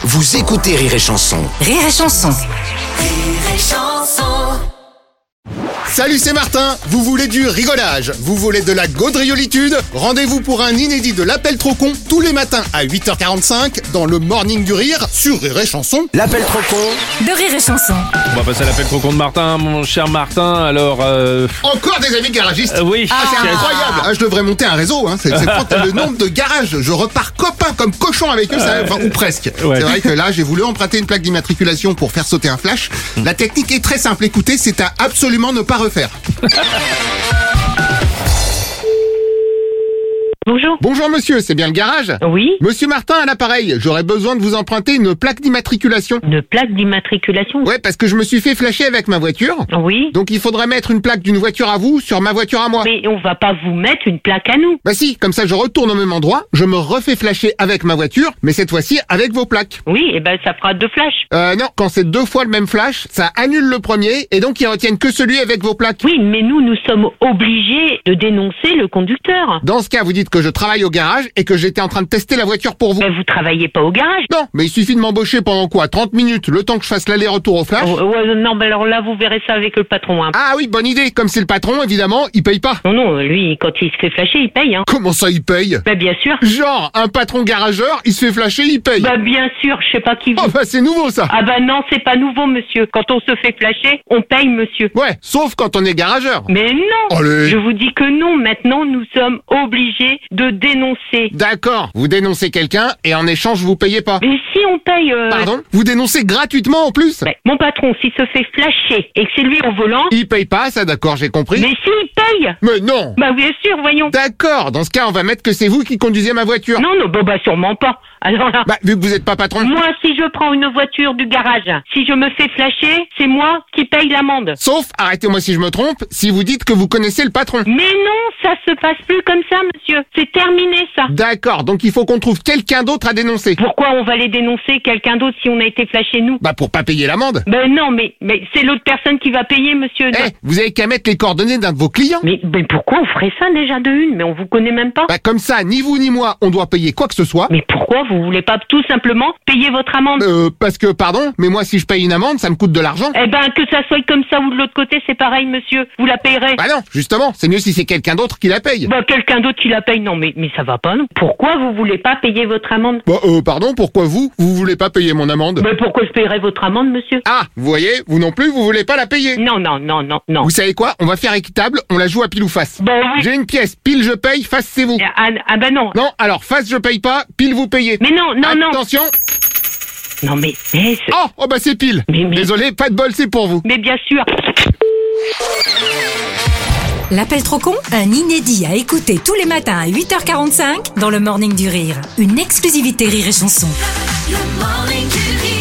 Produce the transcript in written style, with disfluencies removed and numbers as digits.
Vous écoutez Rire et Chanson. Rire et Chanson. Rire et Chanson. Salut, c'est Martin. Vous voulez du rigolage, vous voulez de la gaudriolitude? Rendez-vous pour un inédit de l'appel trop con tous les matins à 8h45 dans le Morning du Rire sur Rire et Chanson. L'appel trop con De Rire et Chanson. On va passer à l'appel trop con de Martin, mon cher Martin. Alors, Encore des amis garagistes. oui, C'est incroyable. Je devrais monter un réseau. C'est le nombre de garages. Je repars copain comme cochon avec eux, ou presque. Ouais. C'est vrai que là, j'ai voulu emprunter une plaque d'immatriculation pour faire sauter un flash. La technique est très simple. Écoutez, c'est à absolument ne pas refaire. Bonjour. Bonjour monsieur, c'est bien le garage? Oui, Monsieur Martin à l'appareil, j'aurais besoin de vous emprunter une plaque d'immatriculation. une plaque d'immatriculation. Ouais, parce que je me suis fait flasher avec ma voiture. Oui, Donc il faudrait mettre une plaque d'une voiture à vous sur ma voiture à moi. mais on va pas vous mettre une plaque à nous. Bah si, comme ça je retourne au même endroit, je me refais flasher avec ma voiture, mais cette fois-ci avec vos plaques. Oui, et ben ça fera 2 flashs. Non, quand c'est 2 fois le même flash, ça annule le premier, et donc ils retiennent que celui avec vos plaques. Oui, mais nous sommes obligés de dénoncer le conducteur. Dans ce cas, vous dites que je travaille au garage et que j'étais en train de tester la voiture pour vous. Ben, vous travaillez pas au garage. Non, mais il suffit de m'embaucher pendant quoi? 30 minutes, le temps que je fasse l'aller-retour au flash. Ouais, non, ben alors là, vous verrez ça avec le patron. Hein. Ah oui, bonne idée, comme c'est le patron, évidemment, il paye pas. Non, lui, quand il se fait flasher, il paye. Hein. Comment ça, il paye? Ben, bien sûr. Genre, un patron garageur, il se fait flasher, il paye. Ben, bien sûr, je sais pas qui vous... Oh bah c'est nouveau ça. Ah ben non, c'est pas nouveau, monsieur. Quand on se fait flasher, on paye, monsieur. Ouais, sauf quand on est garageur. Mais non. Allez. Je vous dis que non. Maintenant, nous sommes obligés de dénoncer. D'accord, vous dénoncez quelqu'un et en échange vous payez pas. Mais si on paye... Pardon? Vous dénoncez gratuitement en plus? Ben, mon patron, s'il se fait flasher et que c'est lui au volant, Il paye pas, ça d'accord, j'ai compris. mais s'il paye, Mais non. bah bien sûr, voyons. D'accord, dans ce cas on va mettre que c'est vous qui conduisez ma voiture. Non, bon bah sûrement pas. Alors là, Bah vu que vous êtes pas patron. moi si je prends une voiture du garage, si je me fais flasher, c'est moi qui paye l'amende. Sauf, arrêtez-moi si je me trompe, si vous dites que vous connaissez le patron. Mais non, ça se passe plus comme ça, monsieur. C'est terminé ça. D'accord, donc il faut qu'on trouve quelqu'un d'autre à dénoncer. Pourquoi on va aller dénoncer quelqu'un d'autre si on a été flashé nous? Bah pour pas payer l'amende. Ben non, mais c'est l'autre personne qui va payer, monsieur. Eh, vous avez qu'à mettre les coordonnées d'un de vos clients. Mais pourquoi on ferait ça déjà de une? Mais on vous connaît même pas. Bah comme ça, ni vous ni moi, on doit payer quoi que ce soit. Mais pourquoi vous voulez pas tout simplement payer votre amende? Parce que, pardon, mais moi si je paye une amende, ça me coûte de l'argent. Eh ben, que ça soit comme ça ou de l'autre côté, c'est pareil, monsieur. Vous la payerez. Bah non, justement, c'est mieux si c'est quelqu'un d'autre qui la paye. Bah, quelqu'un d'autre qui la paye, non, mais ça va pas, non. Pourquoi vous voulez pas payer votre amende? Bah pardon, pourquoi vous voulez pas payer mon amende? Mais pourquoi je payerais votre amende, monsieur? Ah, vous voyez, vous non plus, vous voulez pas la payer. Non. Vous savez quoi? On va faire équitable, on la joue à pile ou face. Bah oui. J'ai une pièce, pile je paye, face c'est vous. Ah bah non. Non, alors face je paye pas, pile vous payez. Mais non. Attention. Non, mais Oh bah c'est pile. Mais- Désolé, pas de bol, c'est pour vous. mais bien sûr. L'appel trop con, un inédit à écouter tous les matins à 8h45 dans le Morning du Rire. Une exclusivité Rire et Chanson. Le Morning du Rire.